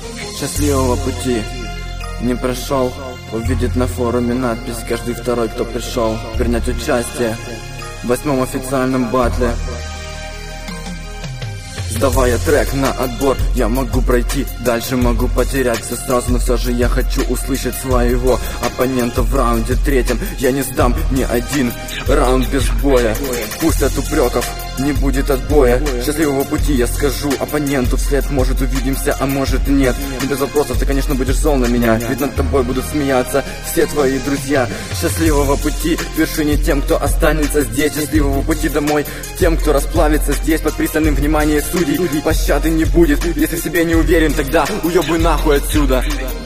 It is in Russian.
Счастливого пути не прошел, увидит на форуме надпись: каждый второй, кто пришел принять участие в 8-м официальном батле. Сдавая трек на отбор, я могу пройти дальше, могу потерять все сразу, но все же я хочу услышать своего оппонента в раунде 3. Я не сдам ни один раунд без боя. Пусть от упреков не будет отбоя. Счастливого пути я скажу оппоненту вслед. Может увидимся, а может нет. И без вопросов ты, конечно, будешь зол на меня, ведь над тобой будут смеяться все твои друзья. Счастливого пути к вершине тем, кто останется здесь. Счастливого пути домой тем, кто расплавится здесь под пристальным вниманием судей. Пощады не будет, если в себе не уверен, тогда уебай нахуй отсюда.